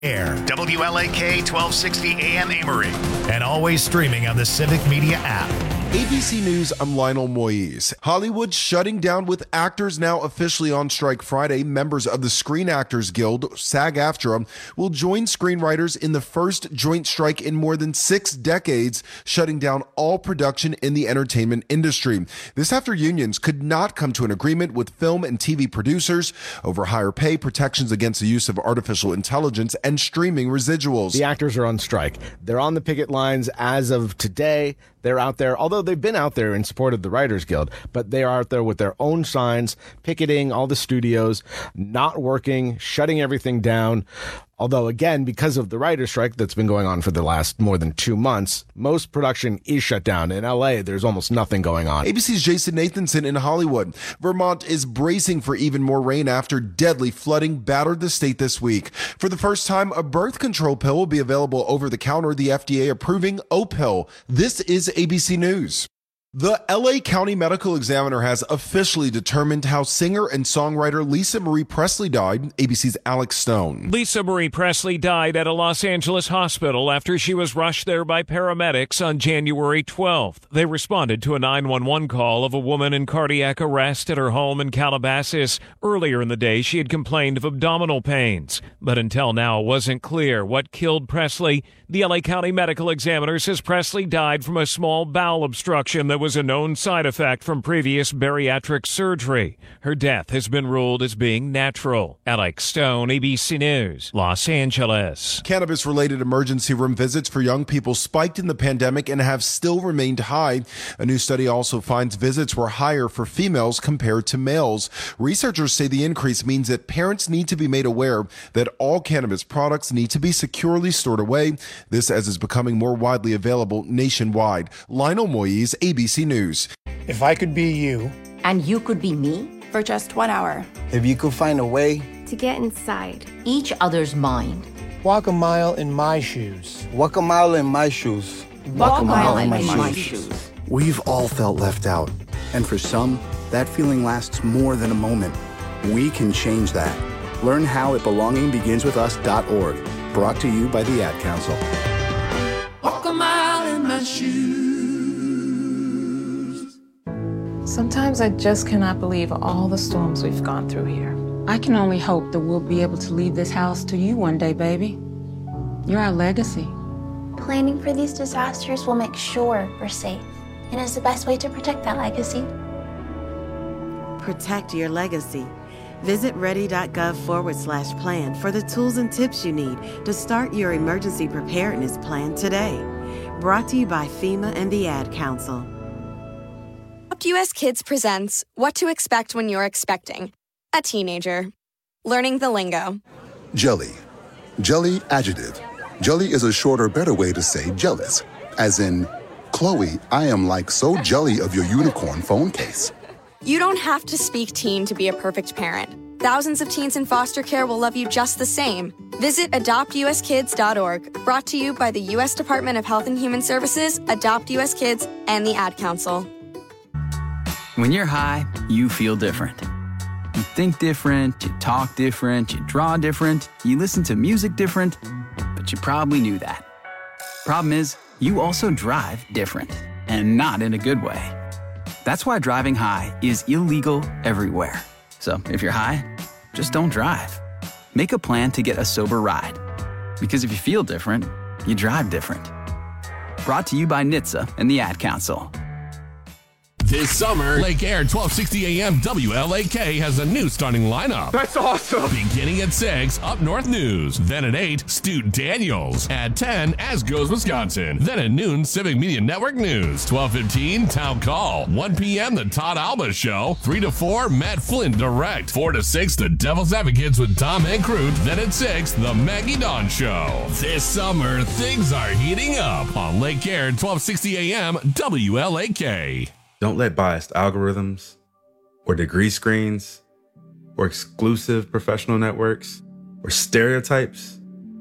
Air. WLAK 1260 AM Amory. And always streaming on the Civic Media app. ABC News, I'm Lionel Moise. Hollywood shutting down with actors now officially on strike Friday. Members of the Screen Actors Guild, SAG-AFTRA, will join screenwriters in the first joint strike in more than 6 decades, shutting down all production in the entertainment industry. This after unions could not come to an agreement with film and TV producers over higher pay, protections against the use of artificial intelligence, and streaming residuals. The actors are on strike. They're on the picket lines as of today. They're out there, although they've been out there in support of the Writers Guild, but they are out there with their own signs, picketing all the studios, not working, shutting everything down. Although, again, because of the writer's strike that's been going on for the last more than 2 months, most production is shut down. In LA, there's almost nothing going on. ABC's Jason Nathanson in Hollywood. Vermont is bracing for even more rain after deadly flooding battered the state this week. For the first time, a birth control pill will be available over the counter, the FDA approving Opill. This is ABC News. The LA County Medical Examiner has officially determined how singer and songwriter Lisa Marie Presley died. ABC's Alex Stone. Lisa Marie Presley died at a Los Angeles hospital after she was rushed there by paramedics on January 12th. They responded to a 911 call of a woman in cardiac arrest at her home in Calabasas. Earlier in the day, she had complained of abdominal pains. But until now, it wasn't clear what killed Presley. The LA County Medical Examiner says Presley died from a small bowel obstruction that was a known side effect from previous bariatric surgery. Her death has been ruled as being natural. Alex Stone, ABC News, Los Angeles. Cannabis-related emergency room visits for young people spiked in the pandemic and have still remained high. A new study also finds visits were higher for females compared to males. Researchers say the increase means that parents need to be made aware that all cannabis products need to be securely stored away. This as is becoming more widely available nationwide. Lionel Moise, ABC News. If I could be you. And you could be me. For just 1 hour. If you could find a way. To get inside. Each other's mind. Walk a mile in my shoes. Walk a mile in my shoes. Walk a mile in my shoes. We've all felt left out. And for some, that feeling lasts more than a moment. We can change that. Learn how at belongingbeginswithus.org. Brought to you by the Ad Council. Walk a mile in my shoes. Sometimes I just cannot believe all the storms we've gone through here. I can only hope that we'll be able to leave this house to you one day, baby. You're our legacy. Planning for these disasters will make sure we're safe, and is the best way to protect that legacy. Protect your legacy. Visit ready.gov/plan for the tools and tips you need to start your emergency preparedness plan today. Brought to you by FEMA and the Ad Council. US Kids presents What to Expect When You're Expecting a Teenager. Learning the lingo. Jelly. Jelly adjective. Jelly is a shorter, better way to say jealous. As in, Chloe, I am like so jelly of your unicorn phone case. You don't have to speak teen to be a perfect parent. Thousands of teens in foster care will love you just the same. Visit adoptuskids.org. Brought to you by the U.S. Department of Health and Human Services, Adopt U.S. Kids, and the Ad Council. When you're high, you feel different. You think different, you talk different, you draw different, you listen to music different, but you probably knew that. Problem is, you also drive different, and not in a good way. That's why driving high is illegal everywhere. So if you're high, just don't drive. Make a plan to get a sober ride. Because if you feel different, you drive different. Brought to you by NHTSA and the Ad Council. This summer, Lake Air 1260 AM WLAK has a new starting lineup. That's awesome. Beginning at 6, Up North News. Then at 8, Stu Daniels. At 10, As Goes Wisconsin. Then at noon, Civic Media Network News. 12:15, Town Call. 1 p.m., The Todd Alba Show. 3 to 4, Matt Flynn Direct. 4 to 6, The Devil's Advocates with Tom Hankroot. Then at 6, The Maggie Dawn Show. This summer, things are heating up on Lake Air 1260 AM WLAK. Don't let biased algorithms or degree screens or exclusive professional networks or stereotypes.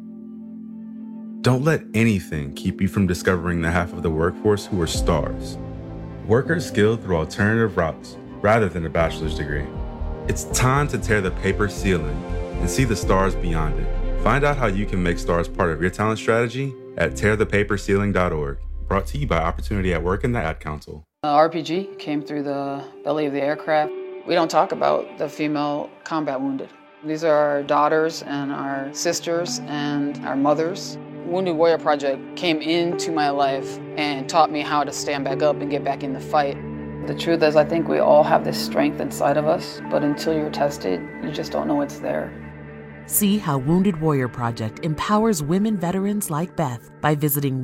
Don't let anything keep you from discovering the half of the workforce who are stars. Workers skilled through alternative routes rather than a bachelor's degree. It's time to tear the paper ceiling and see the stars beyond it. Find out how you can make stars part of your talent strategy at tearthepaperceiling.org. Brought to you by Opportunity at Work and the Ad Council. RPG came through the belly of the aircraft. We don't talk about the female combat wounded. These are our daughters and our sisters and our mothers. Wounded Warrior Project came into my life and taught me how to stand back up and get back in the fight. The truth is, I think we all have this strength inside of us, but until you're tested, you just don't know it's there. See how Wounded Warrior Project empowers women veterans like Beth by visiting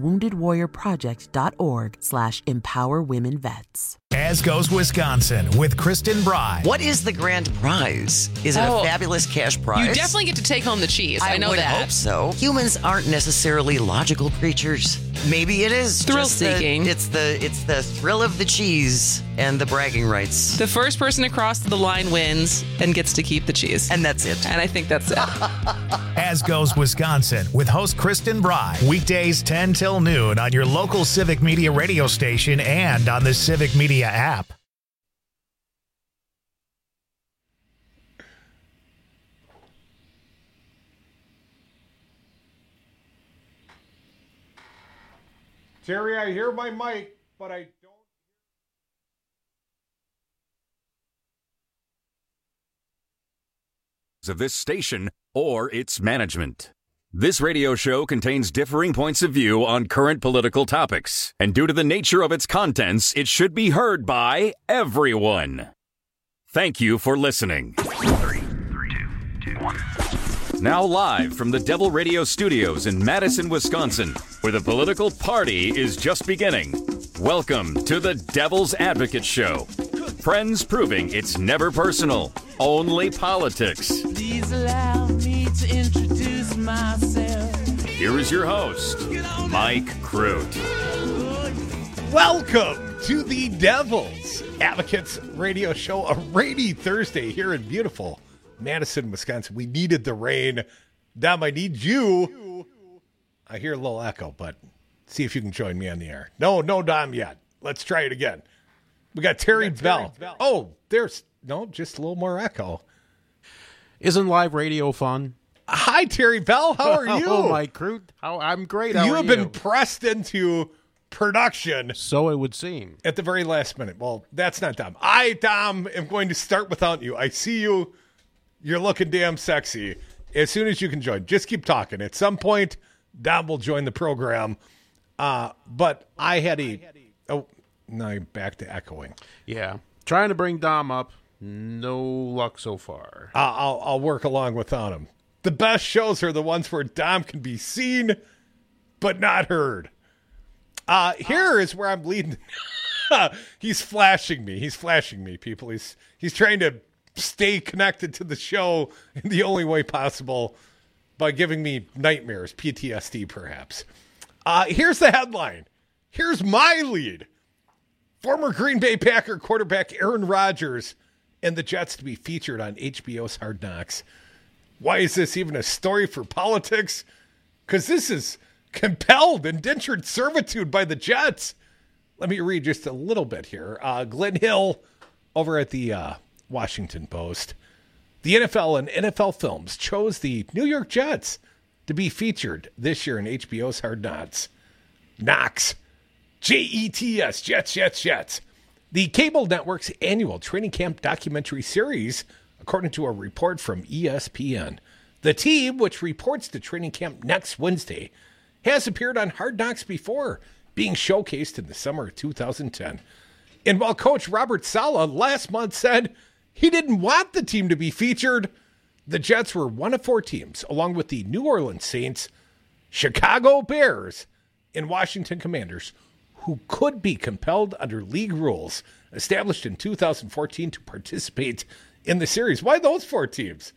woundedwarriorproject.org/empowerwomenvets. As Goes Wisconsin with Kristen Bry. What is the grand prize? Is it a fabulous cash prize? You definitely get to take home the cheese. I know would that. Hope so. Humans aren't necessarily logical creatures. Maybe it is thrill-seeking. It's the thrill of the cheese and the bragging rights. The first person across the line wins and gets to keep the cheese. And that's it. And I think that's it. As Goes Wisconsin with host Kristen Bry. Weekdays 10 till noon on your local Civic Media radio station and on the Civic Media app. Terry, I hear my mic, but I don't. Of this station or its management. This radio show contains differing points of view on current political topics, and due to the nature of its contents, it should be heard by everyone. Thank you for listening. 3, 2, 1. Now live from the Devil Radio Studios in Madison, Wisconsin, where the political party is just beginning. Welcome to the Devil's Advocate Show. Friends proving it's never personal, only politics. Please allow me to introduce myself. Here is your host, Mike Crute. Welcome to the Devil's Advocates Radio Show, a rainy Thursday here in beautiful Madison, Wisconsin. We needed the rain. Dom, I need you. I hear a little echo, but see if you can join me on the air. No, Dom yet. Let's try it again. We got Terry Bell. Oh, there's just a little more echo. Isn't live radio fun? Hi, Terry Bell. How are you? Oh, Mike Crute. I'm great. How you are have been pressed into production. So it would seem. At the very last minute. Well, that's not Dom. I, Dom, am going to start without you. I see you. You're looking damn sexy. As soon as you can join, just keep talking. At some point, Dom will join the program. But I had now you're back to echoing. Yeah. Trying to bring Dom up. No luck so far. I'll work along without him. The best shows are the ones where Dom can be seen but not heard. Here is where I'm leading. He's flashing me, people. He's trying to stay connected to the show in the only way possible by giving me nightmares, PTSD perhaps. Here's the headline. Here's my lead. Former Green Bay Packer quarterback Aaron Rodgers and the Jets to be featured on HBO's Hard Knocks. Why is this even a story for politics? Because this is compelled indentured servitude by the Jets. Let me read just a little bit here. Glenn Hill over at the Washington Post. The NFL and NFL Films chose the New York Jets to be featured this year in HBO's Hard Knocks. Jets, Jets. The cable network's annual training camp documentary series, according to a report from ESPN. The team, which reports to training camp next Wednesday, has appeared on Hard Knocks before, being showcased in the summer of 2010. And while coach Robert Saleh last month said he didn't want the team to be featured, the Jets were one of 4 teams, along with the New Orleans Saints, Chicago Bears, and Washington Commanders, who could be compelled under league rules established in 2014 to participate in the series. Why those 4 teams?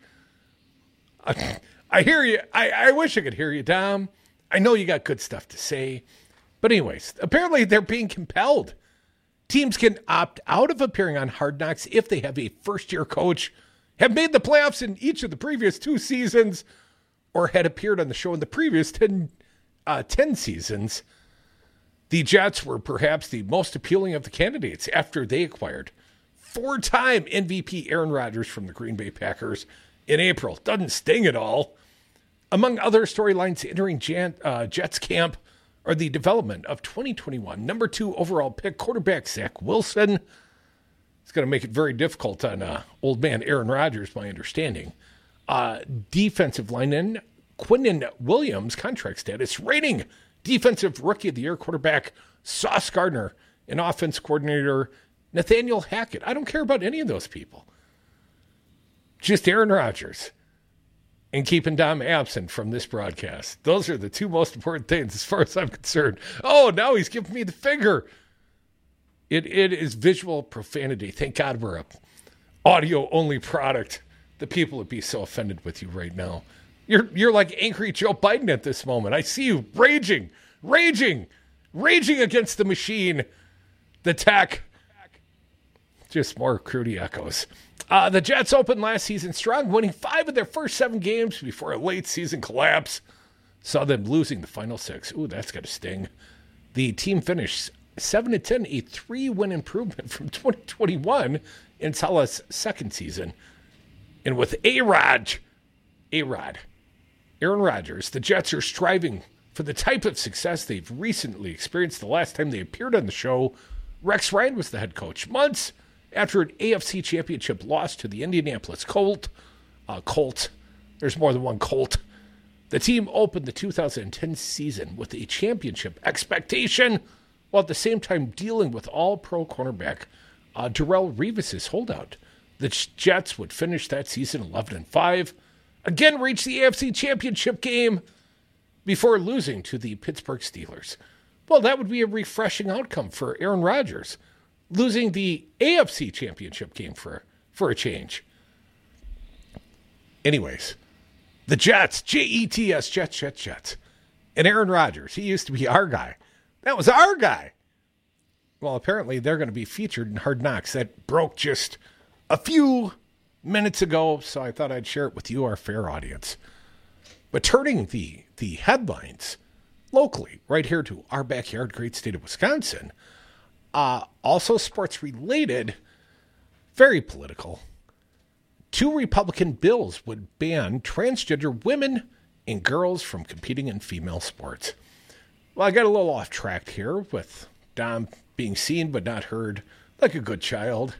I hear you. I wish I could hear you, Dom. I know you got good stuff to say. But anyways, apparently they're being compelled. Teams can opt out of appearing on Hard Knocks if they have a first-year coach, have made the playoffs in each of the previous 2 seasons, or had appeared on the show in the previous 10 seasons. The Jets were perhaps the most appealing of the candidates after they acquired 4-time MVP Aaron Rodgers from the Green Bay Packers in April. Doesn't sting at all. Among other storylines entering Jets camp are the development of 2021 number 2 overall pick quarterback Zach Wilson. It's going to make it very difficult on old man Aaron Rodgers, my understanding. Defensive lineman Quinnen Williams, contract status, rating defensive rookie of the year quarterback Sauce Gardner, and offense coordinator Nathaniel Hackett. I don't care about any of those people. Just Aaron Rodgers and keeping Dom absent from this broadcast. Those are the two most important things as far as I'm concerned. Oh, now he's giving me the finger. It is visual profanity. Thank God we're a audio-only product. The people would be so offended with you right now. You're like angry Joe Biden at this moment. I see you raging against the machine, the tech. Just more Crudy echoes. The Jets opened last season strong, winning 5 of their first 7 games before a late season collapse saw them losing the final 6. Ooh, that's got to sting. The team finished 7-10, a 3-win improvement from 2021 in Salah's second season. And with Aaron Rodgers, the Jets are striving for the type of success they've recently experienced. The last time they appeared on the show, Rex Ryan was the head coach. Months after an AFC championship loss to the Indianapolis Colt, there's more than one Colt, the team opened the 2010 season with a championship expectation, while at the same time dealing with all-pro cornerback Darrelle Revis' holdout. The Jets would finish that season 11-5, again reach the AFC championship game before losing to the Pittsburgh Steelers. Well, that would be a refreshing outcome for Aaron Rodgers, losing the AFC championship game for a change. Anyways, the Jets, Jets, Jets. And Aaron Rodgers, he used to be our guy. That was our guy. Well, apparently they're going to be featured in Hard Knocks. That broke just a few minutes ago, so I thought I'd share it with you, our fair audience. But turning the headlines locally, right here to our backyard, great state of Wisconsin, also sports related, very political. 2 Republican bills would ban transgender women and girls from competing in female sports. Well, I got a little off track here with Dom being seen but not heard, like a good child.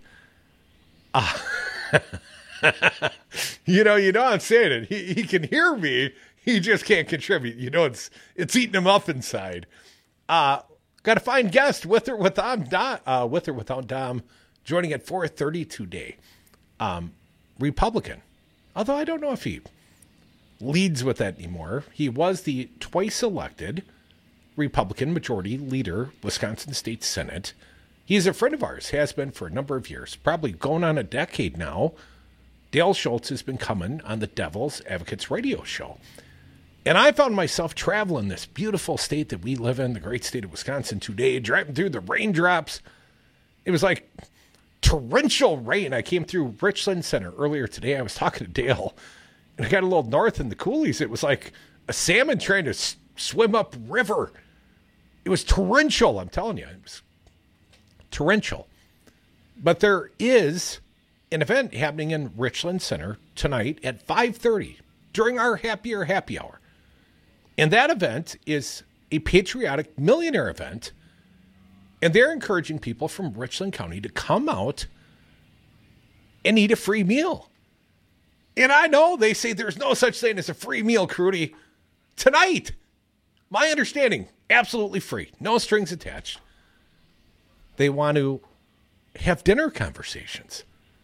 You know I'm saying it. He can hear me. He just can't contribute. You know, it's eating him up inside. Got a fine guest with or without Dom, joining at 4:30 today. Republican, although I don't know if he leads with that anymore. He was the twice elected Republican majority leader, Wisconsin State Senate. He's a friend of ours, has been for a number of years, probably going on a decade now. Dale Schultz has been coming on the Devil's Advocates radio show. And I found myself traveling this beautiful state that we live in, the great state of Wisconsin today, driving through the raindrops. It was like torrential rain. I came through Richland Center earlier today. I was talking to Dale, and I got a little north in the coulees. It was like a salmon trying to swim up river. It was torrential, I'm telling you. It was torrential. But there is an event happening in Richland Center tonight at 5:30 during our happy hour. And that event is a patriotic millionaire event. And they're encouraging people from Richland County to come out and eat a free meal. And I know they say there's no such thing as a free meal, Crudy. Tonight, my understanding, absolutely free. No strings attached. They want to have dinner conversations.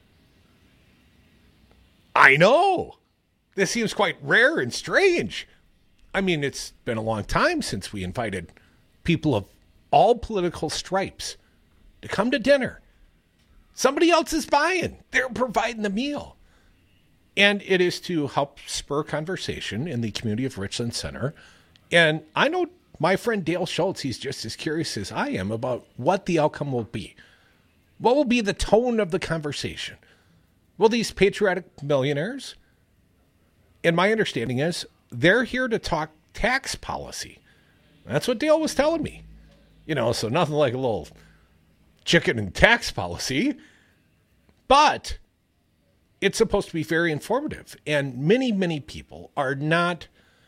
I know. This seems quite rare and strange. I mean, it's been a long time since we invited people of all political stripes to come to dinner. Somebody else is buying. They're providing the meal. And it is to help spur conversation in the community of Richland Center. And I know my friend Dale Schultz, he's just as curious as I am about what the outcome will be. What will be the tone of the conversation? Will these patriotic millionaires, and my understanding is, they're here to talk tax policy. That's what Dale was telling me. You know, so nothing like a little chicken and tax policy. But it's supposed to be very informative. And many, many people are not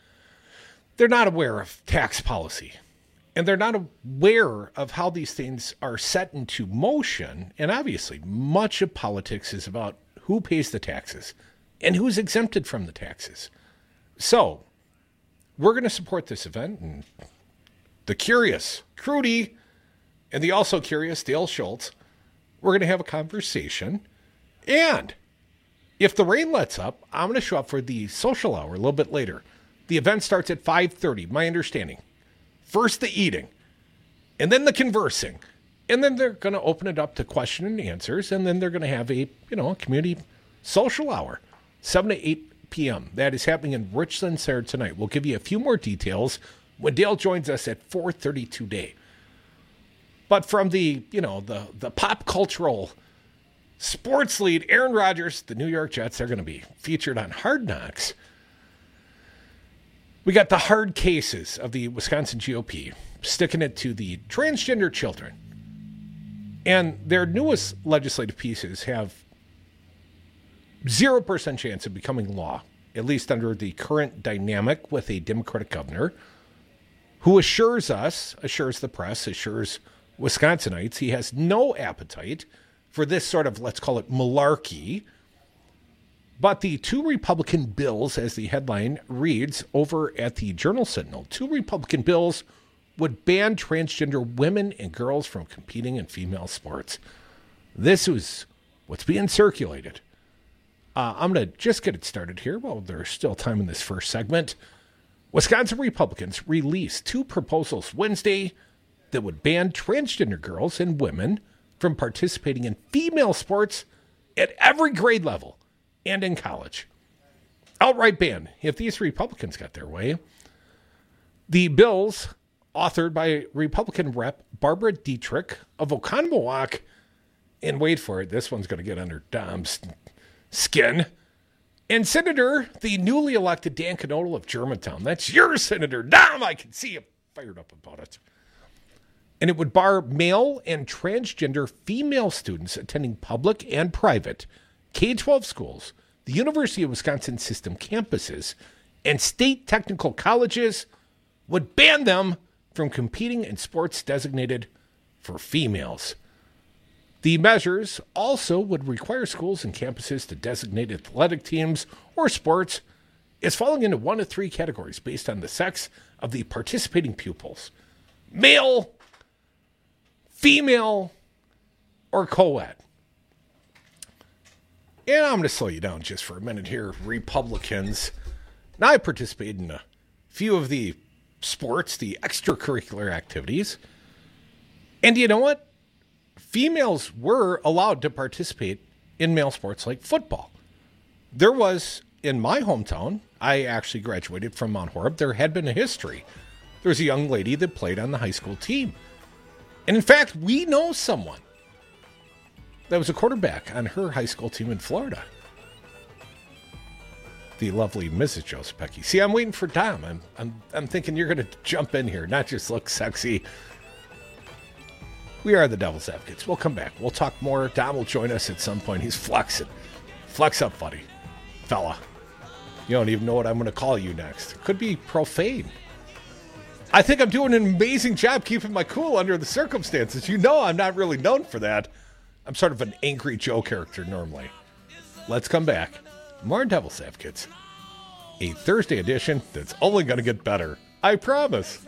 they're not aware of tax policy. And they're not aware of how these things are set into motion. And obviously, much of politics is about who pays the taxes and who's exempted from the taxes. So, we're going to support this event. And the curious Crudy and the also curious Dale Schultz, we're going to have a conversation. And if the rain lets up, I'm going to show up for the social hour a little bit later. The event starts at 5:30, my understanding. First the eating, and then the conversing, and then they're going to open it up to question and answers, and then they're going to have a community social hour, 7 to 8 p.m. That is happening in Richland Center tonight. We'll give you a few more details when Dale joins us at 4:30 today. But from the pop cultural sports lead, Aaron Rodgers, the New York Jets, are going to be featured on Hard Knocks. We got the hard cases of the Wisconsin GOP, sticking it to the transgender children. And their newest legislative pieces have 0% chance of becoming law, at least under the current dynamic with a Democratic governor who assures the press, assures Wisconsinites he has no appetite for this sort of, let's call it, malarkey. But the two Republican bills, as the headline reads over at the Journal-Sentinel, 2 Republican bills would ban transgender women and girls from competing in female sports. This is what's being circulated. I'm going to just get it started here while there's still time in this first segment. Wisconsin Republicans released 2 proposals Wednesday that would ban transgender girls and women from participating in female sports at every grade level and in college. Outright ban, if these Republicans got their way. The bills, authored by Republican Rep. Barbara Dietrich of Oconomowoc, and wait for it, this one's going to get under Dom's skin, and Senator, the newly elected Dan Knodel of Germantown. That's your Senator, Dom. I can see you fired up about it. And it would bar male and transgender female students attending public and private K-12 schools, the University of Wisconsin system campuses, and state technical colleges, would ban them from competing in sports designated for females. The measures also would require schools and campuses to designate athletic teams or sports as falling into 1 of 3 categories based on the sex of the participating pupils: male, female, or co-ed. And I'm going to slow you down just for a minute here, Republicans. Now, I participated in a few of the sports, the extracurricular activities. And you know what? Females were allowed to participate in male sports like football. There was, in my hometown, I actually graduated from Mount Horeb, there had been a history. There was a young lady that played on the high school team. And in fact, we know someone that was a quarterback on her high school team in Florida. The lovely Mrs. Joseph Pecky. See, I'm waiting for Dom. I'm thinking you're going to jump in here, not just look sexy. We are the Devil's Advocates. We'll come back. We'll talk more. Dom will join us at some point. He's flexing. Flex up, buddy. Fella. You don't even know what I'm going to call you next. It could be profane. I think I'm doing an amazing job keeping my cool under the circumstances. You know I'm not really known for that. I'm sort of an angry Joe character normally. Let's come back. More Devil's Advocates. A Thursday edition that's only going to get better. I promise.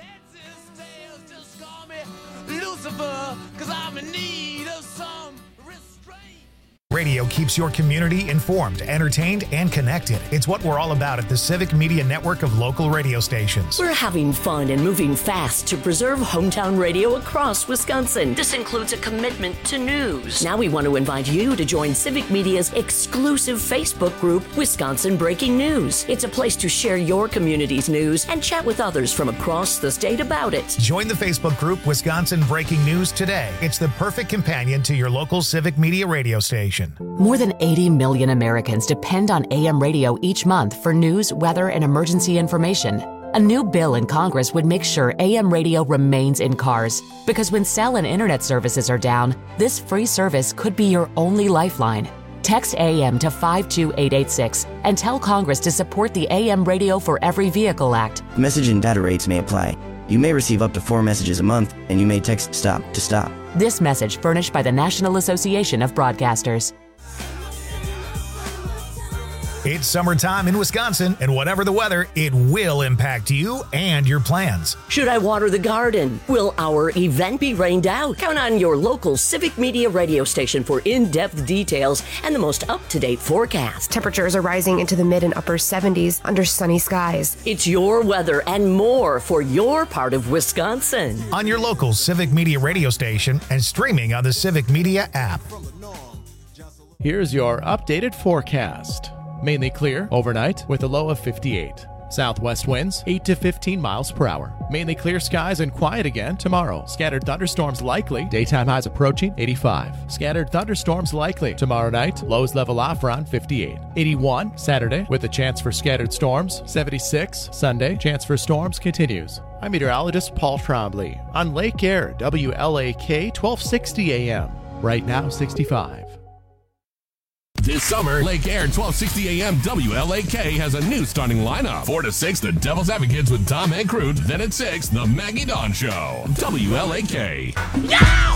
Lucifer, 'cause I'm in need of some Radio keeps your community informed, entertained, and connected. It's what we're all about at the Civic Media Network of local radio stations. We're having fun and moving fast to preserve hometown radio across Wisconsin. This includes a commitment to news. Now we want to invite you to join Civic Media's exclusive Facebook group, Wisconsin Breaking News. It's a place to share your community's news and chat with others from across the state about it. Join the Facebook group, Wisconsin Breaking News, today. It's the perfect companion to your local Civic Media radio station. More than 80 million Americans depend on AM radio each month for news, weather, and emergency information. A new bill in Congress would make sure AM radio remains in cars, because when cell and internet services are down, this free service could be your only lifeline. Text AM to 52886 and tell Congress to support the AM Radio for Every Vehicle Act. Message and data rates may apply. You may receive up to 4 messages a month, and you may text STOP to stop. This message furnished by the National Association of Broadcasters. It's summertime in Wisconsin, and whatever the weather, it will impact you and your plans. Should I water the garden? Will our event be rained out? Count on your local Civic Media radio station for in-depth details and the most up-to-date forecast. Temperatures are rising into the mid and upper 70s under sunny skies. It's your weather and more for your part of Wisconsin. On your local Civic Media radio station and streaming on the Civic Media app. Here's your updated forecast. Mainly clear overnight with a low of 58. Southwest winds 8 to 15 miles per hour. Mainly clear skies and quiet again tomorrow. Scattered thunderstorms likely. Daytime highs approaching 85. Scattered thunderstorms likely. Tomorrow night, lows level off around 58. 81 Saturday with a chance for scattered storms. 76 Sunday, chance for storms continues. I'm meteorologist Paul Trombley on Lake Air, WLAK 1260 AM. Right now, 65. This summer, Lake Air 1260 AM WLAK has a new starting lineup. 4 to 6, the Devil's Advocates with Tom and Crute. Then at 6, the Maggie Dawn Show. WLAK. Yeah!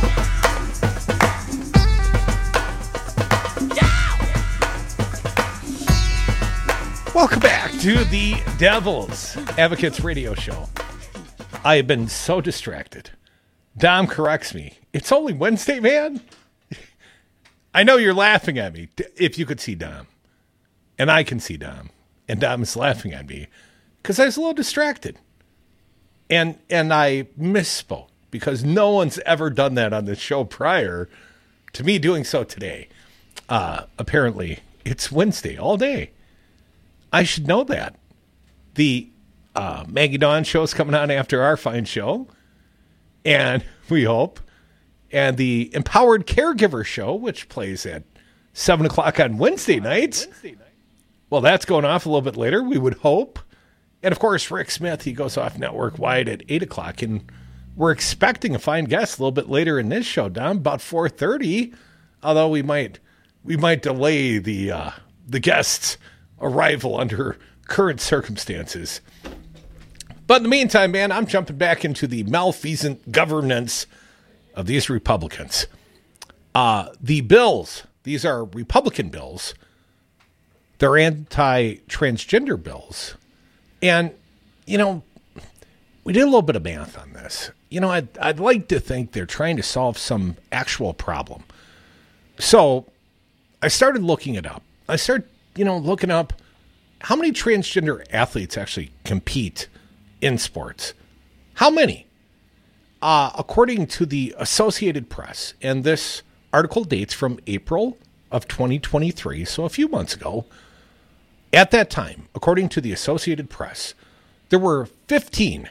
Welcome back to the Devil's Advocates radio show. I have been so distracted. Dom corrects me. It's only Wednesday, man. I know you're laughing at me. If you could see Dom. And I can see Dom. And Dom is laughing at me. Because I was a little distracted. And I misspoke. Because no one's ever done that on the show prior to me doing so today. Apparently, it's Wednesday all day. I should know that. The Maggie Dawn show is coming on after our fine show. And we hope. And the Empowered Caregiver Show, which plays at 7 o'clock on Wednesday nights. Well, that's going off a little bit later, we would hope. And, of course, Rick Smith, he goes off network-wide at 8 o'clock. And we're expecting a fine guest a little bit later in this show, Dom, about 4:30. Although we might delay the guest's arrival under current circumstances. But in the meantime, man, I'm jumping back into the malfeasant governance of these Republicans. The bills, these are Republican bills. They're anti-transgender bills. And, you know, we did a little bit of math on this. You know, I'd like to think they're trying to solve some actual problem. So I started looking it up. I started, looking up how many transgender athletes actually compete in sports. How many? According to the Associated Press, and this article dates from April of 2023, so a few months ago. At that time, according to the Associated Press, there were 15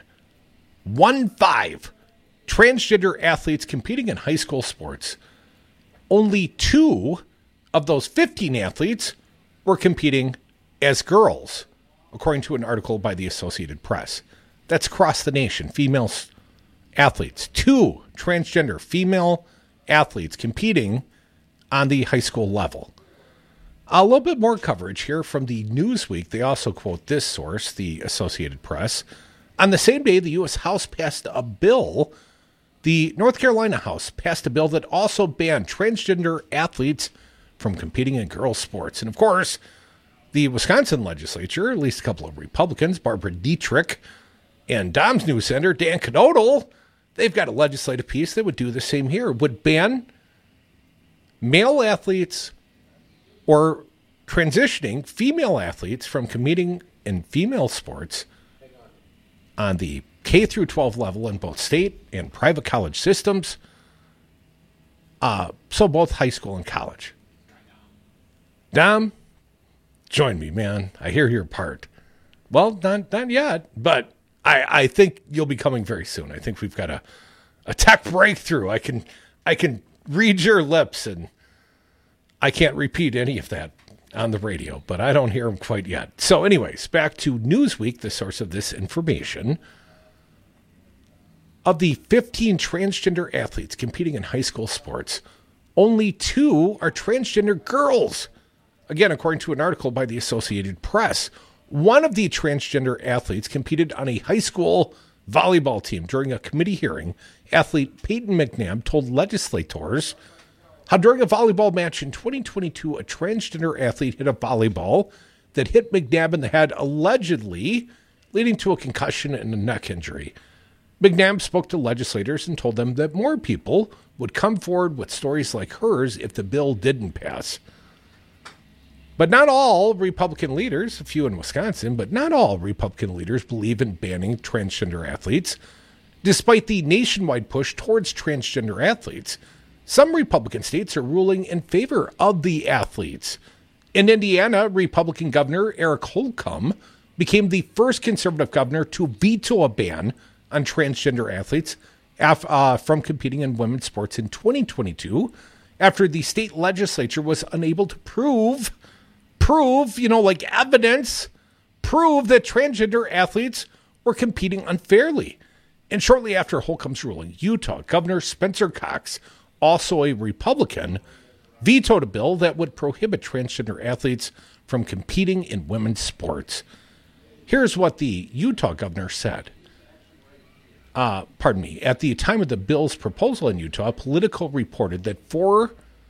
transgender athletes competing in high school sports. Only 2 of those 15 athletes were competing as girls, according to an article by the Associated Press. That's across the nation, female athletes. 2 transgender female athletes competing on the high school level. A little bit more coverage here from the Newsweek. They also quote this source, the Associated Press. On the same day, the U.S. House passed a bill. The North Carolina House passed a bill that also banned transgender athletes from competing in girls' sports. And, of course, the Wisconsin legislature, at least a couple of Republicans, Barbara Dietrich and Dom's new senator, Dan Knodel, they've got a legislative piece that would do the same here. Would ban male athletes or transitioning female athletes from competing in female sports on the K through 12 level in both state and private college systems. So both high school and college. Dom, join me, man. I hear you're part. Well, not yet, but I think you'll be coming very soon. I think we've got a tech breakthrough. I can read your lips, and I can't repeat any of that on the radio, but I don't hear them quite yet. So anyways, back to Newsweek, the source of this information. Of the 15 transgender athletes competing in high school sports, only 2 are transgender girls. Again, according to an article by the Associated Press, one of the transgender athletes competed on a high school volleyball team. During a committee hearing, athlete Peyton McNabb told legislators how during a volleyball match in 2022, a transgender athlete hit a volleyball that hit McNabb in the head, allegedly leading to a concussion and a neck injury. McNabb spoke to legislators and told them that more people would come forward with stories like hers if the bill didn't pass. But not all Republican leaders, a few in Wisconsin, but not all Republican leaders believe in banning transgender athletes. Despite the nationwide push towards transgender athletes, some Republican states are ruling in favor of the athletes. In Indiana, Republican Governor Eric Holcomb became the first conservative governor to veto a ban on transgender athletes from competing in women's sports in 2022 after the state legislature was unable to prove, evidence, prove that transgender athletes were competing unfairly. And shortly after Holcomb's ruling, Utah Governor Spencer Cox, also a Republican, vetoed a bill that would prohibit transgender athletes from competing in women's sports. Here's what the Utah governor said. At the time of the bill's proposal in Utah, Politico reported that four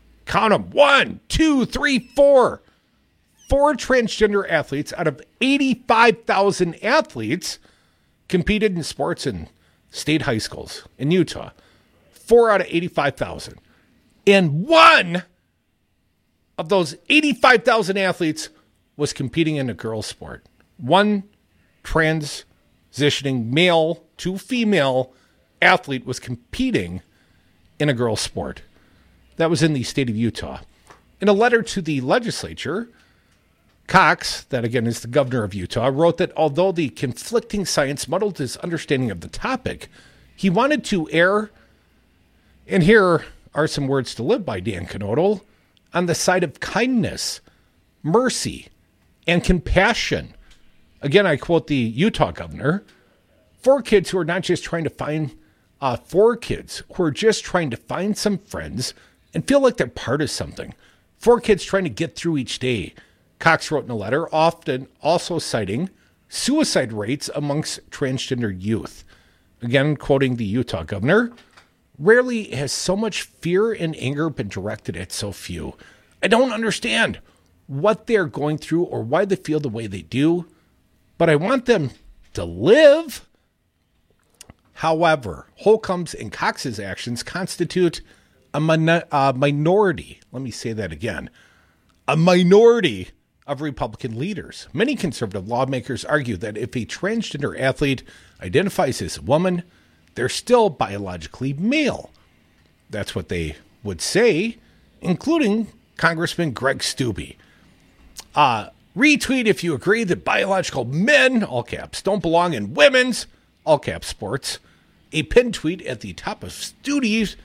transgender athletes out of 85,000 athletes competed in sports in state high schools in Utah. 4 out of 85,000. And one of those 85,000 athletes was competing in a girls' sport. One transitioning male to female athlete was competing in a girls' sport. That was in the state of Utah. In a letter to the legislature, Cox, that again is the governor of Utah, wrote that although the conflicting science muddled his understanding of the topic, he wanted to err, and here are some words to live by, Dan Knodel, on the side of kindness, mercy, and compassion. Again, I quote the Utah governor, for kids who are not just trying to find, for kids who are just trying to find some friends and feel like they're part of something. For kids trying to get through each day. Cox wrote in a letter, often also citing suicide rates amongst transgender youth. Again, quoting the Utah governor, rarely has so much fear and anger been directed at so few. I don't understand what they're going through or why they feel the way they do, but I want them to live. However, Holcomb's and Cox's actions constitute a minority. Let me say that again. A minority of Republican leaders. Many conservative lawmakers argue that if a transgender athlete identifies as a woman, they're still biologically male. That's what they would say, including Congressman Greg Steube. Retweet if you agree that biological men, all caps, don't belong in women's, all caps, sports. A pinned tweet at the top of Steube's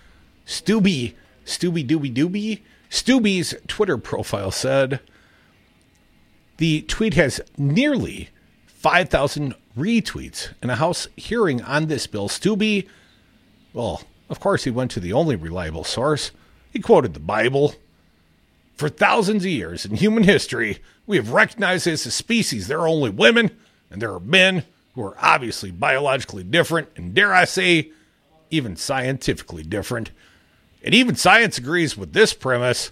Twitter profile said, the tweet has nearly 5,000 retweets. In a House hearing on this bill, Steube, well, of course he went to the only reliable source. He quoted the Bible. For thousands of years in human history, we have recognized as a species there are only women and there are men who are obviously biologically different and, dare I say, even scientifically different. And even science agrees with this premise.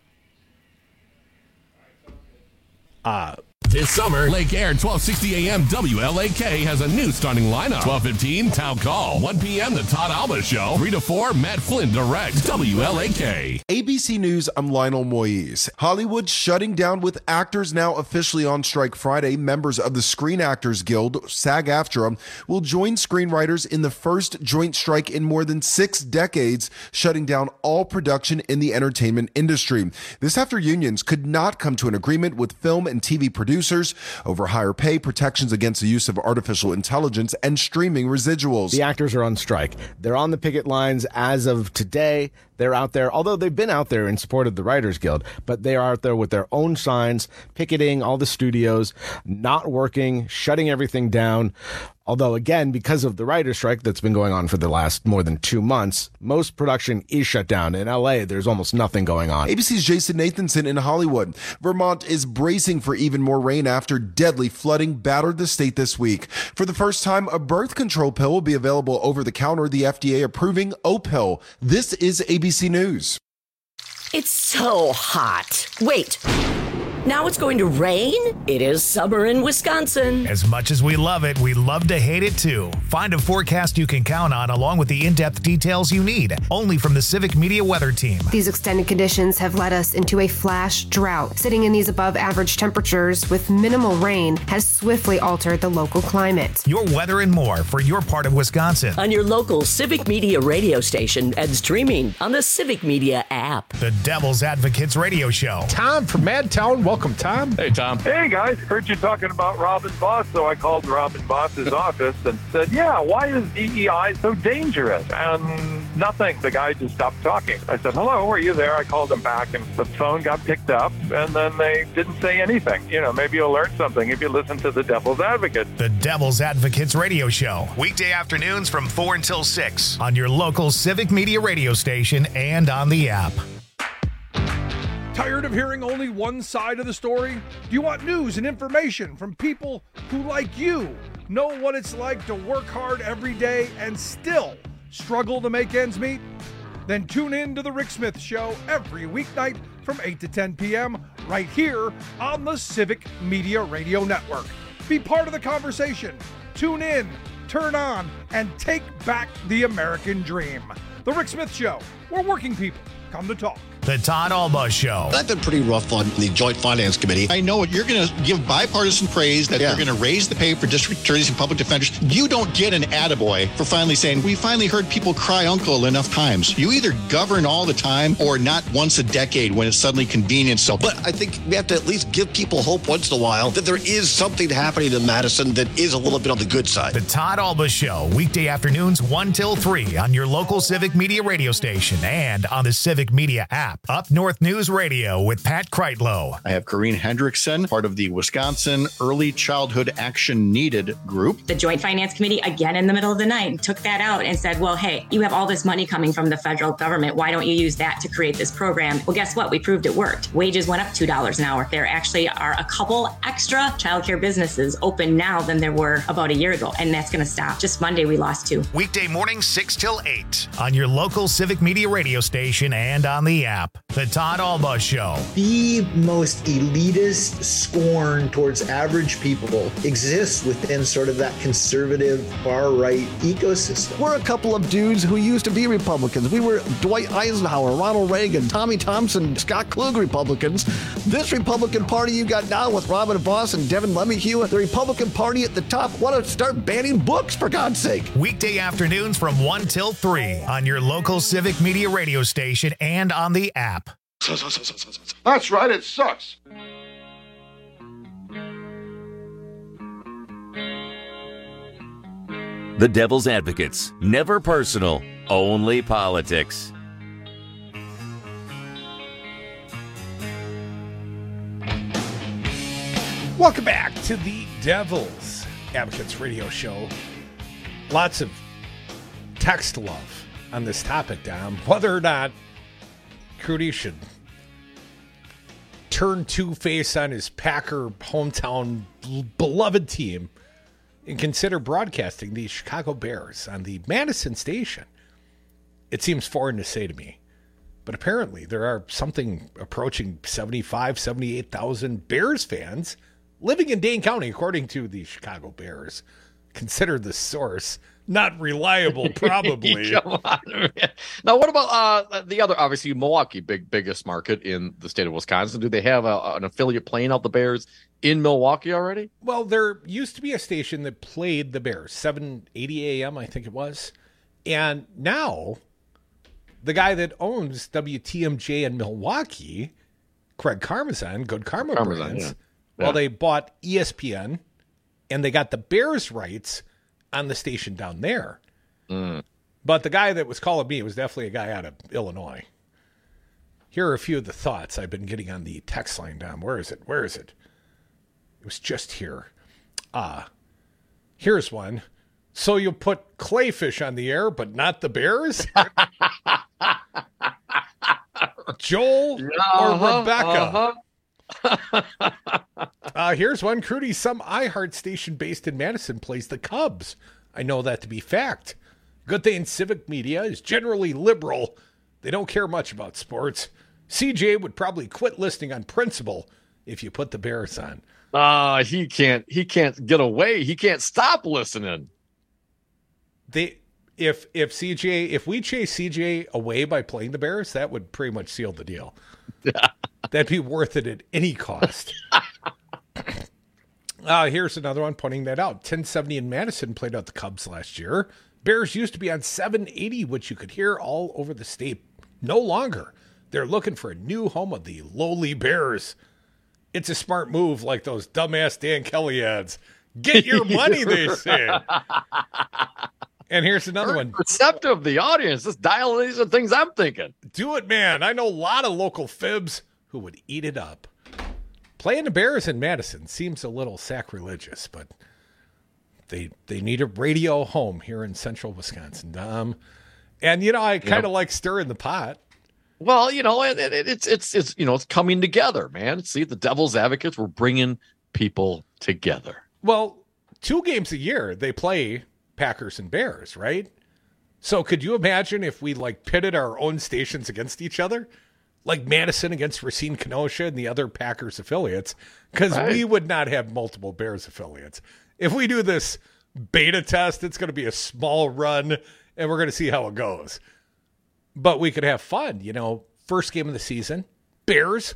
This summer, Lake Air 1260 AM WLAK has a new starting lineup. 12:15 Town Call. 1 p.m. The Todd Alba Show. 3 to 4 Matt Flynn Direct. WLAK. ABC News, I'm Lionel Moise. Hollywood shutting down with actors now officially on strike Friday. Members of the Screen Actors Guild, SAG-AFTRA, will join screenwriters in the first joint strike in more than 6 decades, shutting down all production in the entertainment industry. This after unions could not come to an agreement with film and TV producers over higher pay, protections against the use of artificial intelligence, and streaming residuals. The actors are on strike. They're on the picket lines as of today. They're out there, although they've been out there in support of the Writers Guild, but they are out there with their own signs, picketing all the studios, not working, shutting everything down. Although, again, because of the writer's strike that's been going on for the last more than 2 months, most production is shut down. In LA, there's almost nothing going on. ABC's Jason Nathanson in Hollywood. Vermont is bracing for even more rain after deadly flooding battered the state this week. For the first time, a birth control pill will be available over the counter, the FDA approving Opill. This is ABC News. It's so hot. Wait. Now it's going to rain? It is summer in Wisconsin. As much as we love it, we love to hate it too. Find a forecast you can count on along with the in-depth details you need. Only from the Civic Media Weather Team. These extended conditions have led us into a flash drought. Sitting in these above average temperatures with minimal rain has swiftly altered the local climate. Your weather and more for your part of Wisconsin. On your local Civic Media radio station and streaming on the Civic Media app. The Devil's Advocates Radio Show. Tom from Madtown. Welcome, Tom. Hey, Tom. Hey, guys. Heard you talking about Robin Boss, so I called Robin Boss's office and said, yeah, why is DEI so dangerous? And nothing. The guy just stopped talking. I said, hello, are you there? I called him back, and the phone got picked up, and then they didn't say anything. You know, maybe you'll learn something if you listen to the Devil's Advocate. The Devil's Advocates Radio Show. Weekday afternoons from 4 until 6 on your local Civic Media radio station and on the app. Tired of hearing only one side of the story? Do you want news and information from people who, like you, know what it's like to work hard every day and still struggle to make ends meet? Then tune in to The Rick Smith Show every weeknight from 8 to 10 p.m. right here on the Civic Media Radio Network. Be part of the conversation. Tune in, turn on, and take back the American dream. The Rick Smith Show, where working people come to talk. The Todd Alba Show. I've been pretty rough on the Joint Finance Committee. I know you're going to give bipartisan praise that they're going to raise the pay for district attorneys and public defenders. You don't get an attaboy for finally saying, we finally heard people cry uncle enough times. You either govern all the time or not once a decade when it's suddenly convenient. So, but I think we have to at least give people hope once in a while that there is something happening in Madison that is a little bit on the good side. The Todd Alba Show, weekday afternoons 1 till 3 on your local Civic Media radio station and on the Civic Media app. Up North News Radio with Pat Kreitlow. I have Corrine Hendrickson, part of the Wisconsin Early Childhood Action Needed group. The Joint Finance Committee, again in the middle of the night, took that out and said, well, hey, you have all this money coming from the federal government. Why don't you use that to create this program? Well, guess what? We proved it worked. Wages went up $2 an hour. There actually are a couple extra childcare businesses open now than there were about a year ago, and that's going to stop. Just Monday, we lost 2. Weekday mornings 6 till 8 on your local Civic Media radio station and on the app. The Todd Alba Show. The most elitist scorn towards average people exists within sort of that conservative far-right ecosystem. We're a couple of dudes who used to be Republicans. We were Dwight Eisenhower, Ronald Reagan, Tommy Thompson, Scott Klug Republicans. This Republican Party you got now with Robin Voss and Devin LeMahieu, the Republican Party at the top, want to start banning books, for God's sake. Weekday afternoons from 1 till 3 on your local Civic Media radio station and on the app. That's right, it sucks. The Devil's Advocates. Never personal, only politics. Welcome back to the Devil's Advocates Radio Show. Lots of text love on this topic, Dom. Whether or not Crudy should turn two-face on his Packer hometown beloved team and consider broadcasting the Chicago Bears on the Madison station. It seems foreign to say to me, but apparently there are something approaching 78,000 Bears fans living in Dane County, according to the Chicago Bears. Consider the source not reliable, probably. Now, what about the other, obviously, Milwaukee, biggest market in the state of Wisconsin? Do they have an affiliate playing out the Bears in Milwaukee already? Well, there used to be a station that played the Bears, 780 AM, I think it was. And now, the guy that owns WTMJ in Milwaukee, Craig Karmazin, Good Karma Brands, well, they bought ESPN, and they got the Bears rights on the station down there. But the guy that was calling me was definitely a guy out of Illinois. Here are a few of the thoughts I've been getting on the text line, Dom. Where is it? It was just here. Here's one. So you'll put Clayfish on the air, but not the Bears? Joel or Rebecca? Here's one. Crudy, some iHeart station based in Madison plays the Cubs. I know that to be fact. Good thing Civic Media is generally liberal. They don't care much about sports. CJ would probably quit listening on principle if you put the Bears on. He can't get away. He can't stop listening. If we chase CJ away by playing the Bears, that would pretty much seal the deal. That'd be worth it at any cost. Here's another one pointing that out. 1070 in Madison played out the Cubs last year. Bears used to be on 780, which you could hear all over the state. No longer. They're looking for a new home of the lowly Bears. It's a smart move, like those dumbass Dan Kelly ads. Get your money, they say. And here's another one. Receptive, the audience. Just dial these are things I'm thinking. Do it, man. I know a lot of local fibs who would eat it up. Playing the Bears in Madison seems a little sacrilegious, but they need a radio home here in central Wisconsin. And I kind of like stirring the pot. Well, it's coming together, man. See, the Devil's Advocates, we're bringing people together. Well, 2 games a year they play Packers and Bears, right? So could you imagine if we pitted our own stations against each other? Like Madison against Racine Kenosha and the other Packers affiliates, because we would not have multiple Bears affiliates. If we do this beta test, it's going to be a small run, and we're going to see how it goes. But we could have fun, first game of the season, Bears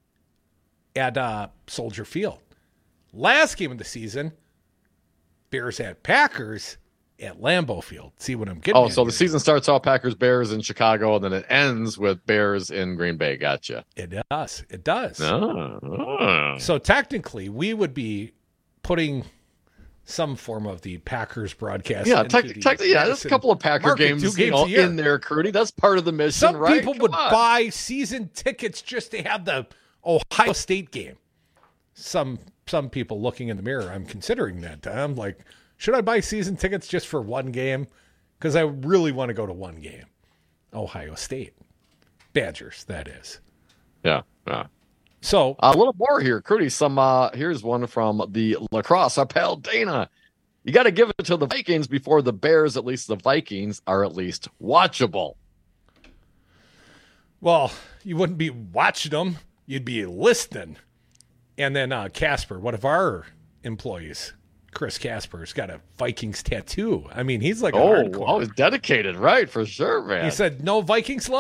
at Soldier Field. Last game of the season, Bears at Packers at Lambeau Field. See what I'm getting at? So the season starts off Packers, Bears in Chicago, and then it ends with Bears in Green Bay. Gotcha. It does. It does. Oh. So technically, we would be putting some form of the Packers broadcast. Yeah, technically, there's a couple of Packer games, in there, Crudy. That's part of the mission, Some right? people would buy season tickets just to have the Ohio State game. Some people looking in the mirror, I'm considering that. I'm like, should I buy season tickets just for one game? Because I really want to go to one game. Ohio State. Badgers, that is. Yeah. So a little more here, Crudy. Here's one from the lacrosse. Our pal Dana. You got to give it to the Vikings before the Bears. At least the Vikings are at least watchable. Well, you wouldn't be watching them. You'd be listening. And then Casper, one of our employees, Chris Casper's got a Vikings tattoo. I mean, he's like a hardcore. Oh, he's dedicated, right? For sure, man. He said, "No Vikings love?" ?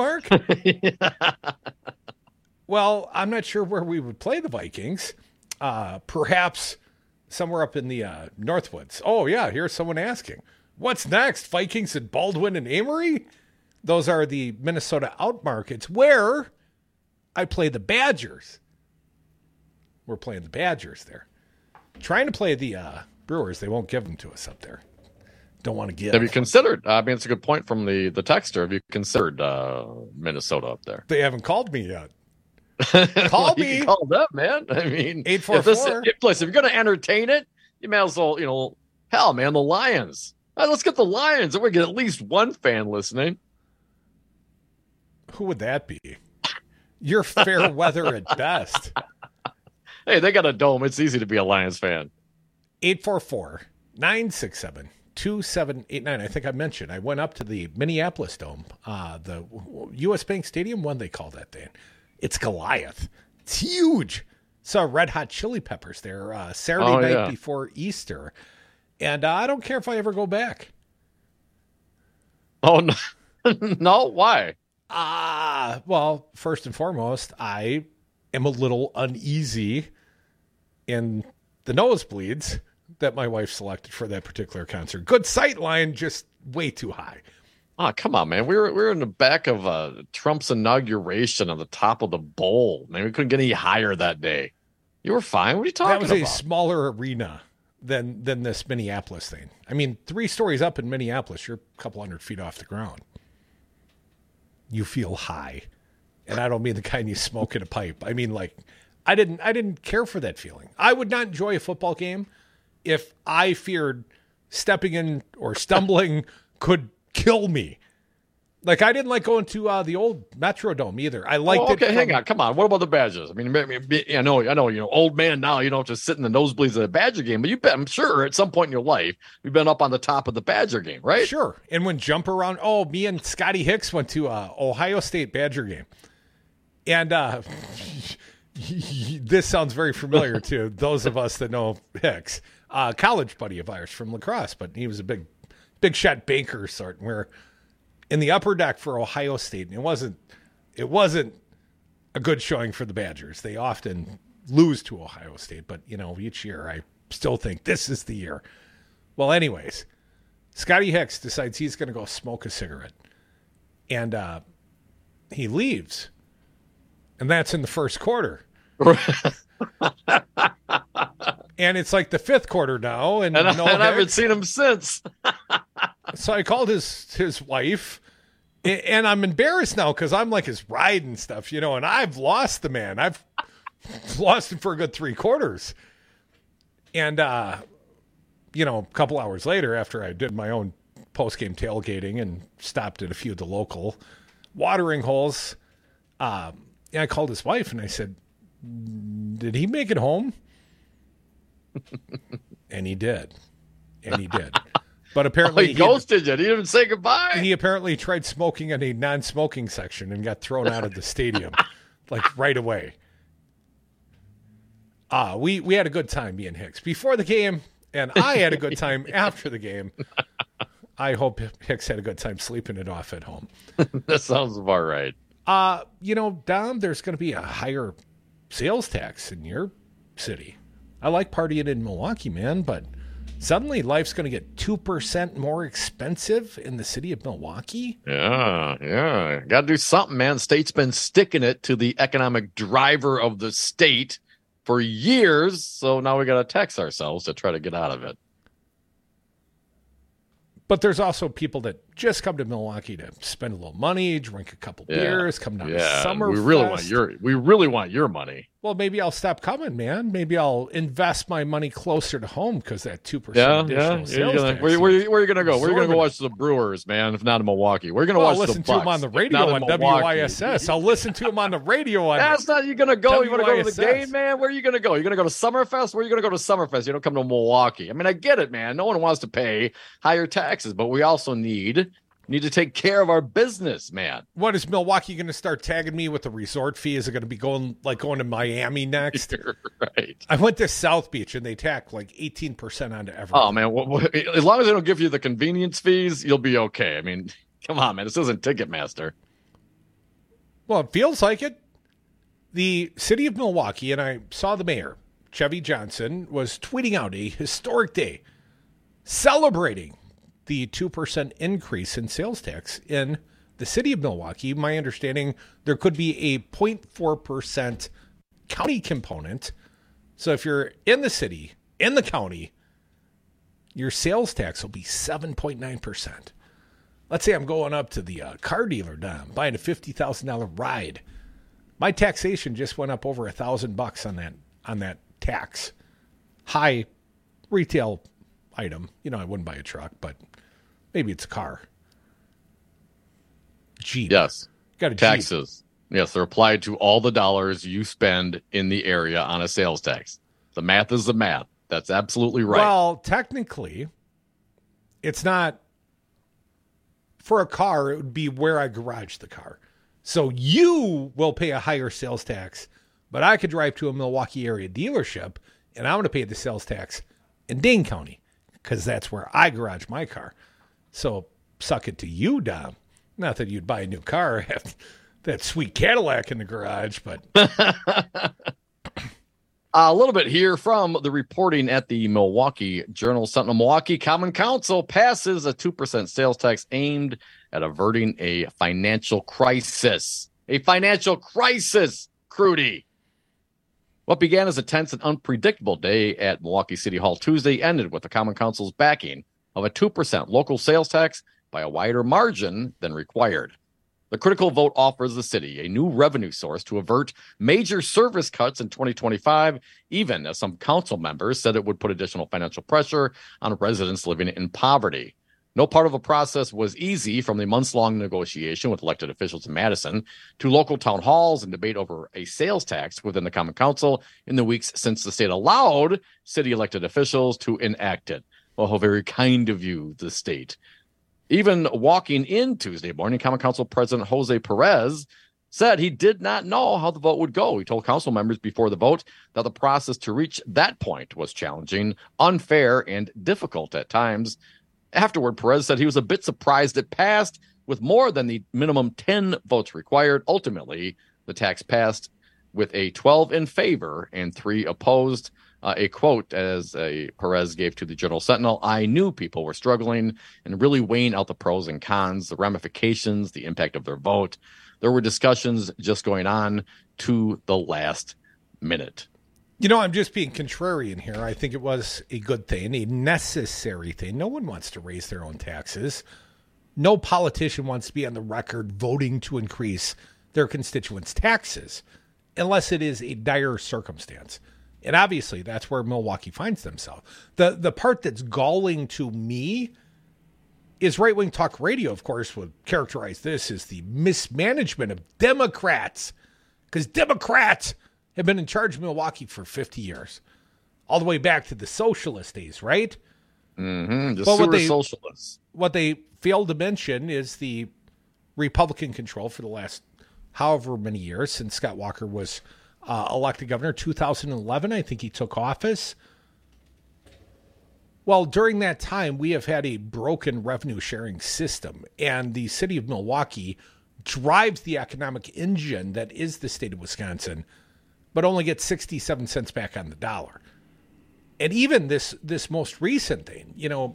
Well, I'm not sure where we would play the Vikings. Perhaps somewhere up in the Northwoods. Oh, yeah, here's someone asking. What's next? Vikings at Baldwin and Amory? Those are the Minnesota out markets where I play the Badgers. We're playing the Badgers there. Trying to play the Brewers. They won't give them to us up there. Don't want to give. Have you considered? It's a good point from the texter. Have you considered Minnesota up there? They haven't called me yet. Call me. You call them, man. I mean, 844. If you're going to entertain it, you may as well, hell, man, the Lions. Let's get the Lions. And we get at least one fan listening. Who would that be? You're fair weather at best. Hey, they got a dome. It's easy to be a Lions fan. 844-967-2789. I think I mentioned I went up to the Minneapolis Dome, the U.S. Bank Stadium, one they call that thing. It's Goliath. It's huge. Saw Red Hot Chili Peppers there Saturday night before Easter. And I don't care if I ever go back. Oh, no. No? Why? Well, first and foremost, I am a little uneasy in the nosebleeds that my wife selected for that particular concert. Good sight line, just way too high. Oh, come on, man. We were in the back of Trump's inauguration on the top of the bowl. Man, we couldn't get any higher that day. You were fine. What are you talking about? That was a smaller arena than this Minneapolis thing. I mean, 3 stories up in Minneapolis, you're a couple hundred feet off the ground. You feel high. And I don't mean the kind you smoke in a pipe. I mean, like, I didn't care for that feeling. I would not enjoy a football game if I feared stepping in or stumbling could kill me. Like, I didn't like going to the old Metrodome either. I liked it. Okay, hang on. Come on. What about the Badgers? I mean, I know, old man now, you don't just sit in the nosebleeds at a Badger game, but I'm sure at some point in your life, you've been up on the top of the Badger game, right? Sure. And when jump around, me and Scotty Hicks went to Ohio State Badger game. And this sounds very familiar to those of us that know Hicks. College buddy of ours from lacrosse, but he was a big shot banker sort, and we're in the upper deck for Ohio State, and it wasn't a good showing for the Badgers. They often lose to Ohio State, but each year I still think this is the year. Well, anyways, Scotty Hicks decides he's going to go smoke a cigarette, and he leaves, and that's in the first quarter. And it's like the fifth quarter now, and I haven't seen him since. So I called his wife, and I'm embarrassed now because I'm like his ride and stuff, and I've lost the man. I've lost him for a good 3 quarters. And, a couple hours later, after I did my own post-game tailgating and stopped at a few of the local watering holes, I called his wife and I said, "Did he make it home?" And he did. But apparently he ghosted you. He didn't even say goodbye. He apparently tried smoking in a non-smoking section and got thrown out of the stadium like right away. We had a good time, me and Hicks, before the game, and I had a good time after the game. I hope Hicks had a good time sleeping it off at home. That sounds about right. Dom, there's going to be a higher sales tax in your city. I like partying in Milwaukee, man, but suddenly life's going to get 2% more expensive in the city of Milwaukee? Yeah. Got to do something, man. The state's been sticking it to the economic driver of the state for years, so now we got to tax ourselves to try to get out of it. But there's also people that just come to Milwaukee to spend a little money, drink a couple beers, come down to Summerfest. We really want your money. Well, maybe I'll stop coming, man. Maybe I'll invest my money closer to home because that 2% additional sales tax. Where are you going to go? We're going to go watch the Brewers, man, if not in Milwaukee. We're going to watch the Bucks. I'll listen to him on the radio on WISS. I'll listen to him on the radio on That's not you going to go. You want to go to the game, man? Where are you going to go? You're going to go to Summerfest? Where are you going to go to Summerfest? You don't come to Milwaukee. I mean, I get it, man. No one wants to pay higher taxes, but we also need to take care of our business, man. What is Milwaukee going to start tagging me with a resort fee? Is it going to be going to Miami next? Right. I went to South Beach and they tack like 18% onto everything. Oh man, as long as they don't give you the convenience fees, you'll be okay. I mean, come on, man, this isn't Ticketmaster. Well, it feels like it. The city of Milwaukee, and I saw the mayor, Chevy Johnson, was tweeting out a historic day celebrating the 2% increase in sales tax in the city of Milwaukee. My understanding, there could be a 0.4% county component. So if you're in the city, in the county, your sales tax will be 7.9%. Let's say I'm going up to the car dealer, Dom, buying a $50,000 ride. My taxation just went up over $1,000 on that tax. High retail item. I wouldn't buy a truck, but maybe it's a car. Jeep. Yes. Got a taxes. Jeep. Yes, they're applied to all the dollars you spend in the area on a sales tax. The math is the math. That's absolutely right. Well, technically, it's not for a car. It would be where I garage the car. So you will pay a higher sales tax, but I could drive to a Milwaukee area dealership and I'm going to pay the sales tax in Dane County because that's where I garage my car. So suck it to you, Dom. Not that you'd buy a new car, have that sweet Cadillac in the garage, but a little bit here from the reporting at the Milwaukee Journal-Sentinel. Milwaukee Common Council passes a 2% sales tax aimed at averting a financial crisis. A financial crisis, Crudy. What began as a tense and unpredictable day at Milwaukee City Hall Tuesday ended with the Common Council's backing of a 2% local sales tax by a wider margin than required. The critical vote offers the city a new revenue source to avert major service cuts in 2025, even as some council members said it would put additional financial pressure on residents living in poverty. No part of the process was easy, from the months-long negotiation with elected officials in Madison to local town halls and debate over a sales tax within the Common Council in the weeks since the state allowed city elected officials to enact it. Well, how very kind of you, the state. Even walking in Tuesday morning, Common Council President Jose Perez said he did not know how the vote would go. He told council members before the vote that the process to reach that point was challenging, unfair, and difficult at times. Afterward, Perez said he was a bit surprised it passed with more than the minimum 10 votes required. Ultimately, the tax passed with a 12 in favor and 3 opposed. A quote as Perez gave to the Journal Sentinel: "I knew people were struggling and really weighing out the pros and cons, the ramifications, the impact of their vote. There were discussions just going on to the last minute." You know, I'm just being contrarian here. I think it was a good thing, a necessary thing. No one wants to raise their own taxes. No politician wants to be on the record voting to increase their constituents' taxes unless it is a dire circumstance. And obviously, that's where Milwaukee finds themselves. The part that's galling to me is right-wing talk radio, of course, would characterize this as the mismanagement of Democrats, because Democrats have been in charge of Milwaukee for 50 years, all the way back to the socialist days, right? The sewer socialists. What they failed to mention is the Republican control for the last however many years since Scott Walker was elected governor. 2011, I think he took office. Well, during that time, we have had a broken revenue sharing system, and the city of Milwaukee drives the economic engine that is the state of Wisconsin, but only gets 67 cents back on the dollar. And even this most recent thing,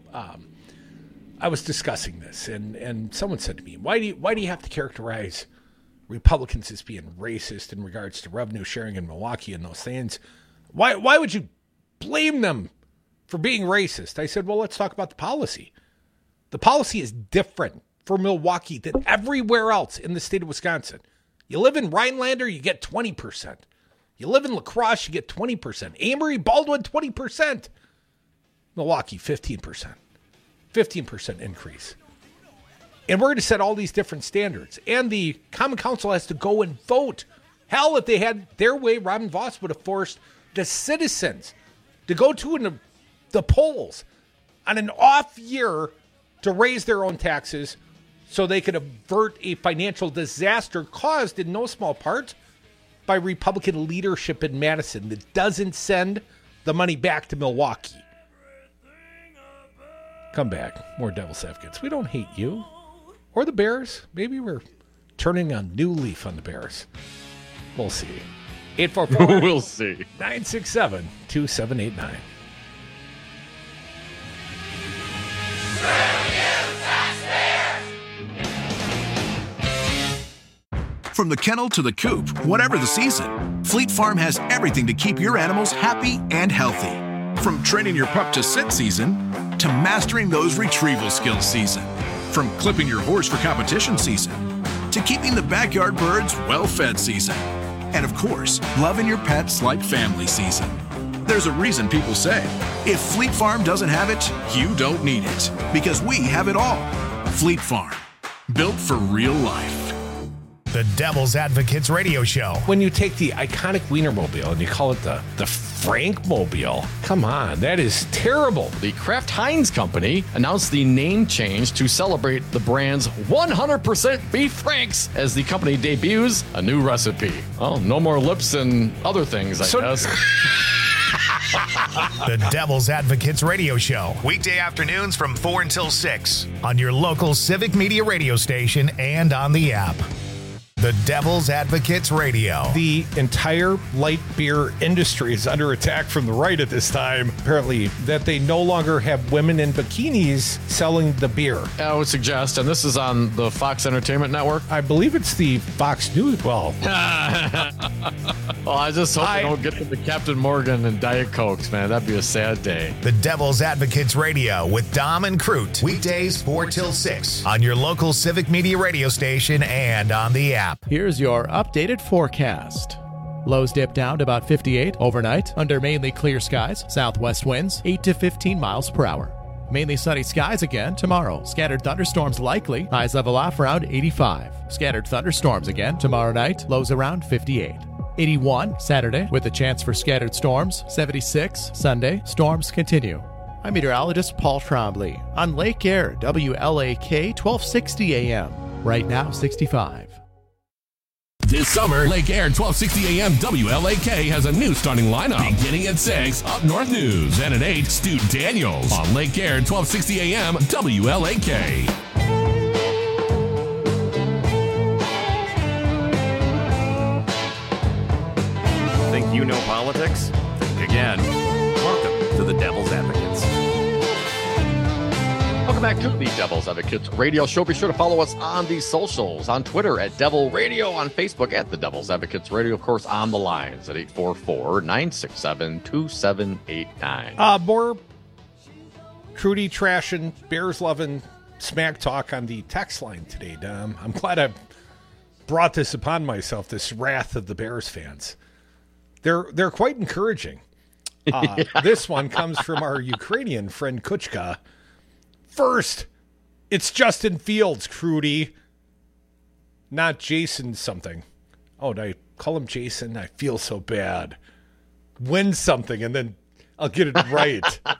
I was discussing this, and someone said to me, why do you have to characterize Republicans as being racist in regards to revenue sharing in Milwaukee and those things? Why would you blame them for being racist? I said, well, let's talk about the policy. The policy is different for Milwaukee than everywhere else in the state of Wisconsin. You live in Rhinelander, you get 20%. You live in La Crosse, you get 20%. Amory, Baldwin, 20%. Milwaukee, 15%. 15% increase. And we're going to set all these different standards. And the Common Council has to go and vote. Hell, if they had their way, Robin Vos would have forced the citizens to go to the polls on an off year to raise their own taxes so they could avert a financial disaster caused in no small part by Republican leadership in Madison that doesn't send the money back to Milwaukee. Come back. More Devil's Advocates. We don't hate you. Or the Bears. Maybe we're turning a new leaf on the Bears. We'll see. 844 We'll see. 967-2789. From the kennel to the coop, whatever the season, Fleet Farm has everything to keep your animals happy and healthy. From training your pup to sit season to mastering those retrieval skills season. From clipping your horse for competition season to keeping the backyard birds well-fed season. And of course, loving your pets like family season. There's a reason people say, if Fleet Farm doesn't have it, you don't need it. Because we have it all. Fleet Farm. Built for real life. The Devil's Advocates Radio Show. When you take the iconic Wienermobile and you call it the Frankmobile, come on, that is terrible. The Kraft Heinz Company announced the name change to celebrate the brand's 100% beef franks as the company debuts a new recipe. Oh, no more lips and other things, I guess. The Devil's Advocates Radio Show. Weekday afternoons from 4 until 6 on your local Civic Media radio station and on the app. The Devil's Advocates Radio. The entire light beer industry is under attack from the right at this time, apparently, that they no longer have women in bikinis selling the beer. I would suggest, and this is on the Fox Entertainment Network? I believe it's the Fox News. Well, Well, I just hope I don't get to the Captain Morgan and Diet Cokes, man. That'd be a sad day. The Devil's Advocates Radio with Dom and Crute. Weekdays 4 till 6 on your local Civic Media radio station and on the app. Here's your updated forecast. Lows dip down to about 58 overnight under mainly clear skies. Southwest winds 8 to 15 miles per hour. Mainly sunny skies again tomorrow. Scattered thunderstorms likely. Highs level off around 85. Scattered thunderstorms again tomorrow night. Lows around 58. 81 Saturday with a chance for scattered storms. 76 Sunday. Storms continue. I'm meteorologist Paul Trombley on Lake Air, WLAK 1260 AM. Right now 65. This summer, Lake Air 1260 AM WLAK has a new starting lineup. Beginning at 6, Up North News. And at 8, Stu Daniels on Lake Air 1260 AM WLAK. Think you know politics? Think again. Welcome to the Devil's Advocates. Welcome back to the Devil's Advocates radio show. Be sure to follow us on the socials, on Twitter at Devil Radio, on Facebook at the Devil's Advocates Radio, of course, on the lines at 844-967-2789. More Crudy trashing, Bears loving smack talk on the text line today, Dom. I'm glad I brought this upon myself, this wrath of the Bears fans. They're quite encouraging. This one comes from our Ukrainian friend Kuchka. First, it's Justin Fields, Crudy, not Jason something. Oh, did I call him Jason? I feel so bad. Win something, and then I'll get it right.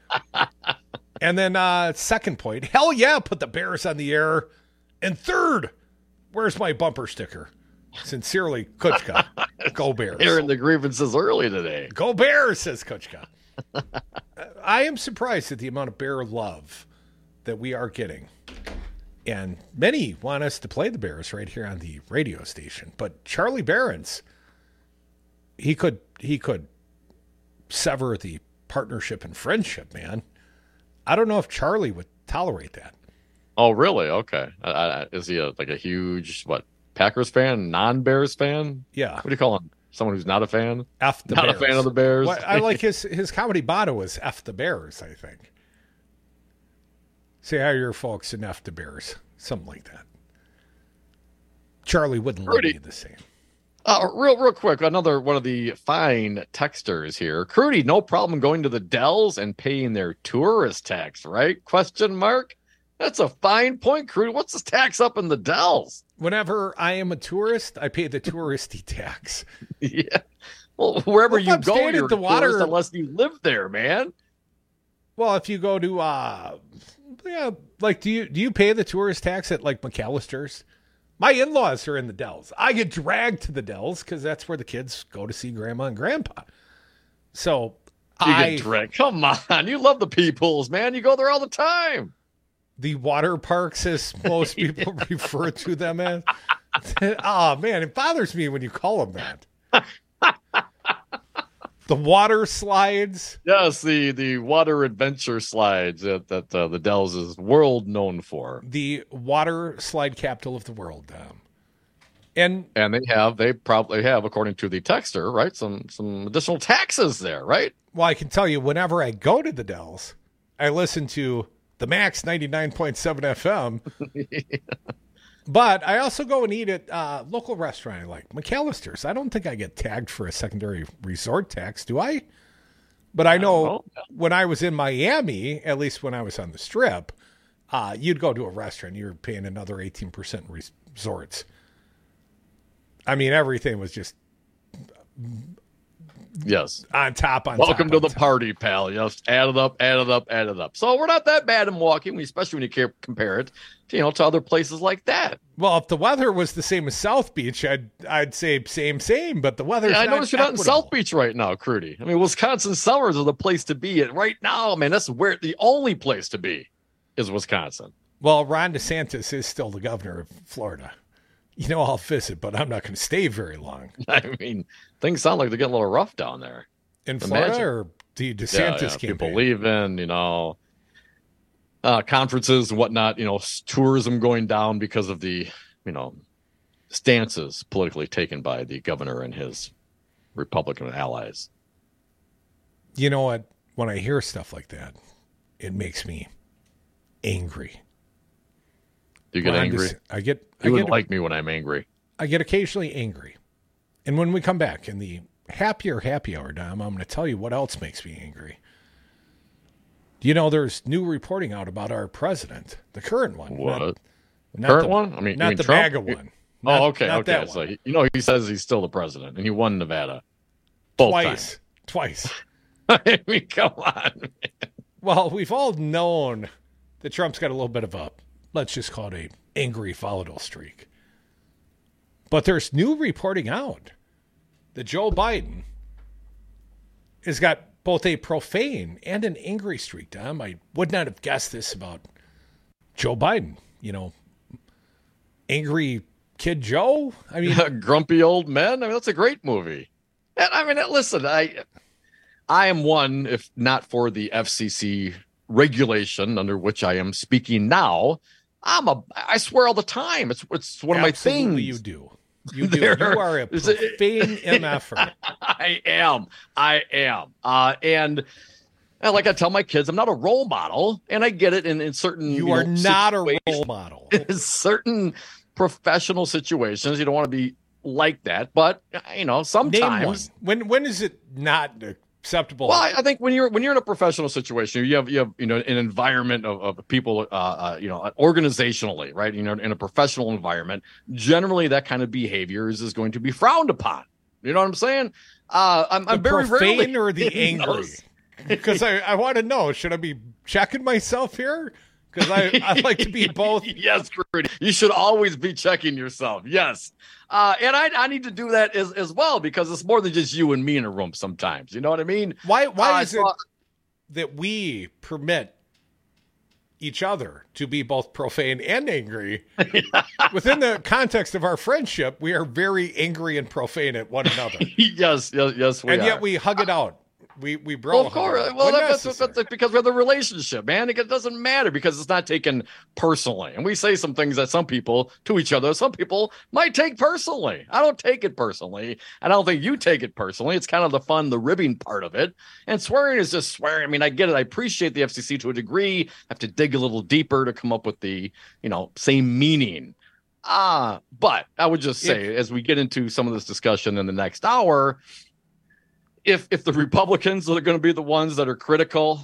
And then second point, hell yeah, put the Bears on the air. And third, where's my bumper sticker? Sincerely, Kuchka. Go Bears. Airing the grievances early today. Go Bears, says Kuchka. I am surprised at the amount of Bear love that we are getting. And many want us to play the Bears right here on the radio station. But Charlie Barons, he could sever the partnership and friendship, man. I don't know if Charlie would tolerate that. Oh, really? Okay. Is he a huge, Packers fan, non-Bears fan? Yeah. What do you call him? Someone who's not a fan? F the Bears. Not a fan of the Bears? Well, I like his comedy motto is F the Bears, I think. Say hi to your folks and F the Bears. Something like that. Charlie wouldn't let me the same. Real quick, another one of the fine texters here. Crudy, no problem going to the Dells and paying their tourist tax, right? Question mark? That's a fine point, Crudy. What's this tax up in the Dells? Whenever I am a tourist, I pay the touristy tax. Yeah. Well, wherever you go, you're the water, tourist unless you live there, man. Well, if you go to, do you pay the tourist tax at McAllister's? My in-laws are in the Dells. I get dragged to the Dells because that's where the kids go to see Grandma and Grandpa. So get dragged. Come on, you love the Peoples, man. You go there all the time. The water parks, as most people refer to them as. Oh, man, it bothers me when you call them that. The water slides. Yes, the water adventure slides that the Dells is world known for. The water slide capital of the world. And they probably have, according to the texter, right, some additional taxes there, right? Well, I can tell you, whenever I go to the Dells, I listen to the Max 99.7 FM. But I also go and eat at a local restaurant I like, McAllister's. I don't think I get tagged for a secondary resort tax, do I? But I know when I was in Miami, at least when I was on the Strip, you'd go to a restaurant, you were paying another 18% resorts. I mean, everything was just... Yes. On top. Welcome to the party, pal. Yes. Add it up. So we're not that bad in Milwaukee, especially when you compare it to other places like that. Well, if the weather was the same as South Beach, I'd say same, but the weather's not. I noticed you're not in South Beach right now, Crudy. I mean, Wisconsin summers are the place to be. And right now, man, that's where the only place to be is Wisconsin. Well, Ron DeSantis is still the governor of Florida. I'll visit, but I'm not going to stay very long. I mean, things sound like they're getting a little rough down there. In Florida or the DeSantis campaign? People leaving, conferences and whatnot, tourism going down because of the, stances politically taken by the governor and his Republican allies. You know what? When I hear stuff like that, it makes me angry. You get angry? You wouldn't like me when I'm angry. I get occasionally angry. And when we come back in the happier happy hour, Dom, I'm going to tell you what else makes me angry. You know, there's new reporting out about our president, the current one. What? Not current the, one? I mean, not the Trump? MAGA one. Not, okay. That So, one. he says he's still the president, and he won Nevada. Twice. I mean, come on, man. Well, we've all known that Trump's got a little bit of a, let's just call it a angry volatile streak. But there's new reporting out that Joe Biden has got both a profane and an angry streak, Tom. I would not have guessed this about Joe Biden. You know, angry kid Joe. I mean, Grumpy Old Men. I mean, that's a great movie. And I mean, listen, I am one, if not for the FCC regulation under which I am speaking now. I swear all the time. It's one of my things. Absolutely, you do. You do. You are a profane MFer. I am. And like I tell my kids, I'm not a role model, and I get it in certain. You are not a role model. In certain professional situations, you don't want to be like that, but sometimes. When is it not acceptable? Well, I think when you're in a professional situation, you have an environment of people, organizationally, right? You know, in a professional environment, generally that kind of behavior is going to be frowned upon. You know what I'm saying? I'm very profane rarely or the angry. Because I want to know, should I be checking myself here? Because I like to be both. Yes, Rudy. You should always be checking yourself. Yes. And I need to do that as well, because it's more than just you and me in a room sometimes. You know what I mean? Why is it that we permit each other to be both profane and angry? Within the context of our friendship, we are very angry and profane at one another. Yes, we are. And yet we hug it out. We bro. Well, of course. Well, that's because we have the relationship, man. It doesn't matter because it's not taken personally. And we say some things that some people to each other, some people might take personally. I don't take it personally. And I don't think you take it personally. It's kind of the ribbing part of it. And swearing is just swearing. I mean, I get it. I appreciate the FCC to a degree. I have to dig a little deeper to come up with the, same meaning. But I would just say, as we get into some of this discussion in the next hour, if the Republicans are going to be the ones that are critical,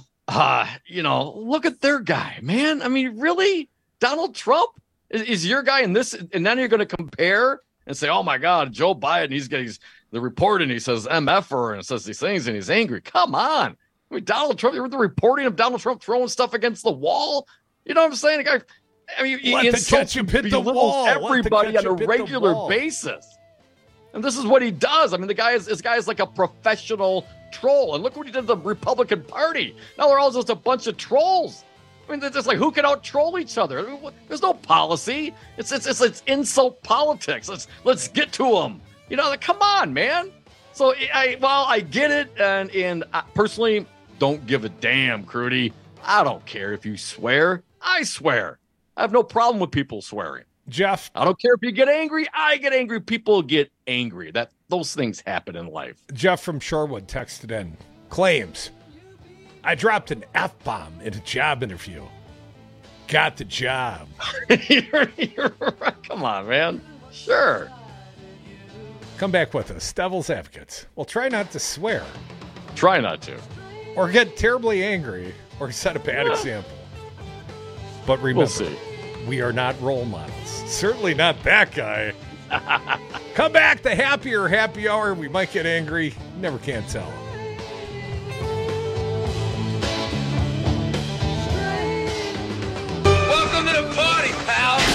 look at their guy, man. I mean, really? Donald Trump is your guy in this? And then you're going to compare and say, oh, my God, Joe Biden, he's the report and he says MFer and says these things and he's angry. Come on. I mean, Donald Trump, you heard the reporting of Donald Trump throwing stuff against the wall? You know what I'm saying? I mean, he insults and belittles everybody on a regular basis. And this is what he does. I mean, this guy is like a professional troll. And look what he did to the Republican Party. Now they're all just a bunch of trolls. I mean, they're just like, who can out-troll each other? I mean, there's no policy. It's insult politics. Let's get to them. Come on, man. So, I get it. And I personally don't give a damn, Crudy. I don't care if you swear. I swear. I have no problem with people swearing. Jeff, I don't care if you get angry. I get angry. People get angry. Those things happen in life. Jeff from Shorewood texted in, claims, I dropped an F-bomb in a job interview. Got the job. You're right. Come on, man. Sure. Come back with us, Devil's Advocates. Well, try not to swear. Try not to. Or get terribly angry or set a bad example. But remember, we'll see. We are not role models. Certainly not that guy. Come back, the happier happy hour. We might get angry. Never can tell. Welcome to the party, pal.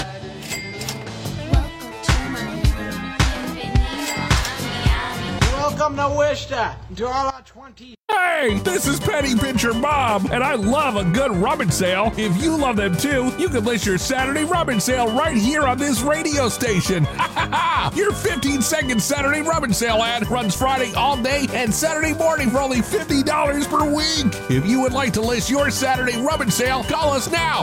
Welcome to Worcester, to all our 20. Hey, this is Petty Pitcher Bob, and I love a good rummage sale. If you love them too, you can list your Saturday rummage sale right here on this radio station. Your 15-second Saturday rummage sale ad runs Friday all day and Saturday morning for only $50 per week. If you would like to list your Saturday rummage sale, call us now,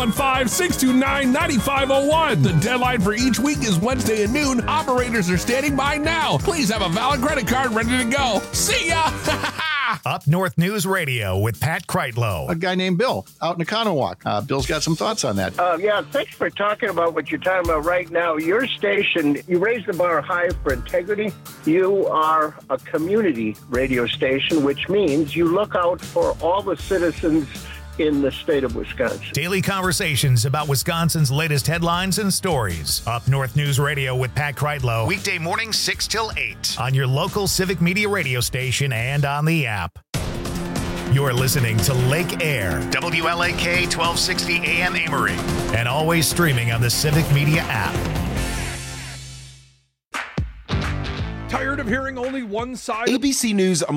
715-629-9501. The deadline for each week is Wednesday at noon. Operators are standing by now. Please have a valid credit card ready ready to go. See ya! Up North News Radio with Pat Kreitlow. A guy named Bill out in Economowoc. Bill's got some thoughts on that. Yeah, thanks for talking about what you're talking about right now. Your station, you raise the bar high for integrity. You are a community radio station, which means you look out for all the citizens in the state of Wisconsin. Daily conversations about Wisconsin's latest headlines and stories. Up North News Radio with Pat Kreitlow. Weekday mornings 6 till 8 on your local Civic Media radio station and on the app. You're listening to Lake Air, WLAK 1260 AM Amory, and always streaming on the Civic Media app. Tired of hearing only one side? ABC News